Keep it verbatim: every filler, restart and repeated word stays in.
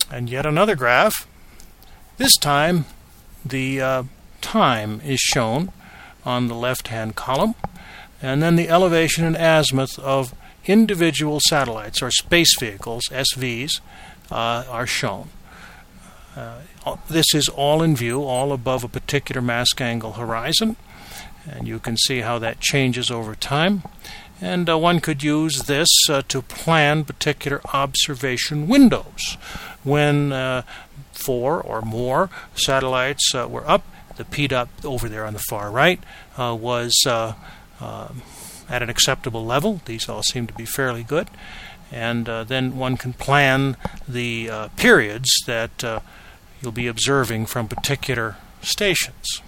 And yet another graph. This time the uh, time is shown on the left-hand column, and then the elevation and azimuth of individual satellites or space vehicles, S Vs, uh, are shown. Uh, this is all in view, all above a particular mask angle horizon, and you can see how that changes over time. And uh, one could use this uh, to plan particular observation windows. When uh, four or more satellites uh, were up, the P D O T over there on the far right uh, was uh, uh, at an acceptable level. These all seem to be fairly good. And uh, then one can plan the uh, periods that uh, you'll be observing from particular stations.